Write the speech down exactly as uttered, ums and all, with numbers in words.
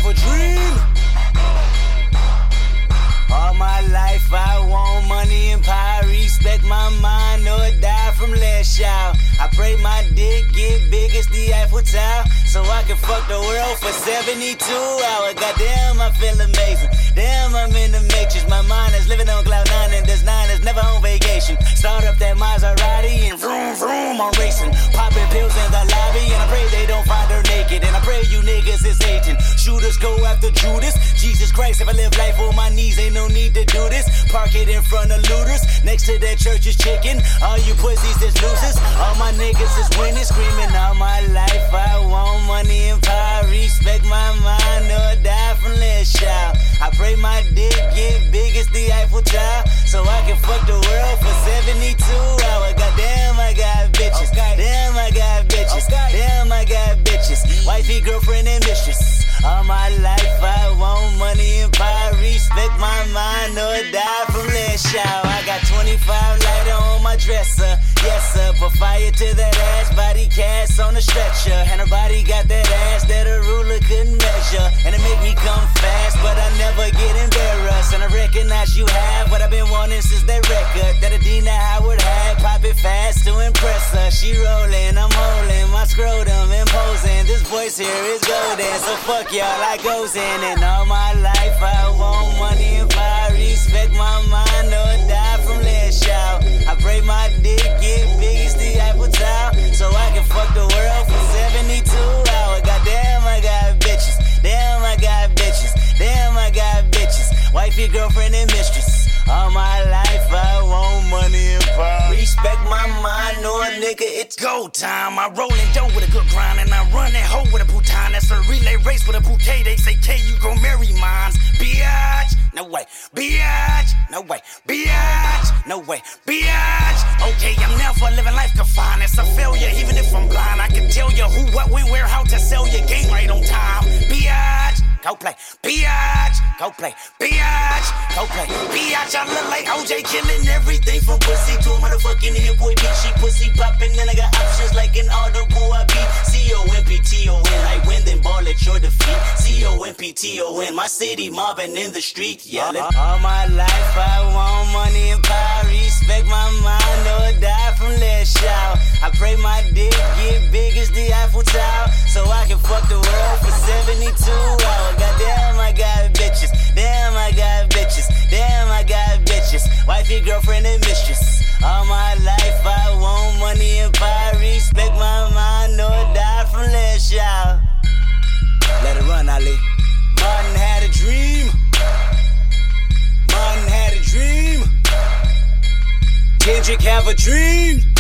have a dream. All my life I want money and power. Respect my mind or die from less shout. I pray my dick get big as the Eiffel Tower, so I can fuck the world for seventy-two hours. Goddamn, I feel amazing. Damn, I'm in the matrix. My mind is living on cloud nine, and this nine is never on vacation. Start up that Maserati and vroom vroom, I'm racing. Popping pills in the lobby, and I pray they don't find her naked. And I pray you niggas is hating. Shooters go after Judas. Jesus Christ, if I live life on my knees, ain't no need to do this. Park it in front of looters. Next to that church is chicken. All you pussies is losers. All my niggas is winning, screaming all my life. I want money and power. Respect my mind or die from less shout. I pray my dick get big as the Eiffel Tower, so I can fuck the world for seventy-two hours. Goddamn, I got bitches. Okay. Damn, I got bitches. Okay. Damn, I got bitches. Wifey, girlfriend, and mistress. All my life I want money and power. Respect my mind or die from less shout. I got twenty-five lighter on my dresser. Yes sir, put fire to that ass. Body cast on a stretcher, and her body got that ass that a ruler couldn't measure. And it make me come fast, but I never get embarrassed. And I recognize you have what I've been wanting since that record that Adina Howard had. Pop it fast to impress her. She rolling, I'm holding my scrotum, imposing. This voice here is golden, so fuck y'all, I goes in. And all my life I want money and power. Respect my mind or die from less shout. I pray my dick get big as the Eiffel Tower, so I can fuck the world for seventy-two hours. Goddamn, I got bitches. Damn, I got bitches. Damn, I got bitches. Wifey, girlfriend, and mistress. All my life I want money and power. Respect my mind or nigga, it's go time. I roll in dough with a good grind, and I run that hoe with a bouton. That's a relay race with a bouquet. They say, K, you gon' marry mines. Biatch, no way. Biatch, no way. Biatch, no way. Biatch. Okay, I'm now for living life confined. It's a failure, even if I'm blind. I can tell you who, what, when, where, how to sell your game right on time. Biatch, go play. Biatch, go play. Biatch, go play. Biatch, I look like O J killing everything from pussy to a motherfucking hit boy bitch. She pussy popping, and I got options like an audible. I beat C O M P T O N. I win, then ball at your defeat. C O M P T O N. My city mobbing in the street, yelling. All my life I want money and power. Respect my mind or die from less shout. I pray my dick get big as the Eiffel Tower, so I can fuck the world for seventy-two hours. Goddamn, I got bitches. Damn, I got bitches. Damn, I got bitches. Wifey, girlfriend, and mistress. All my life I want money and power. Respect my mind or die from less shout. Let it run, Ali. Martin had a dream. Martin had a dream. Kendrick have a dream.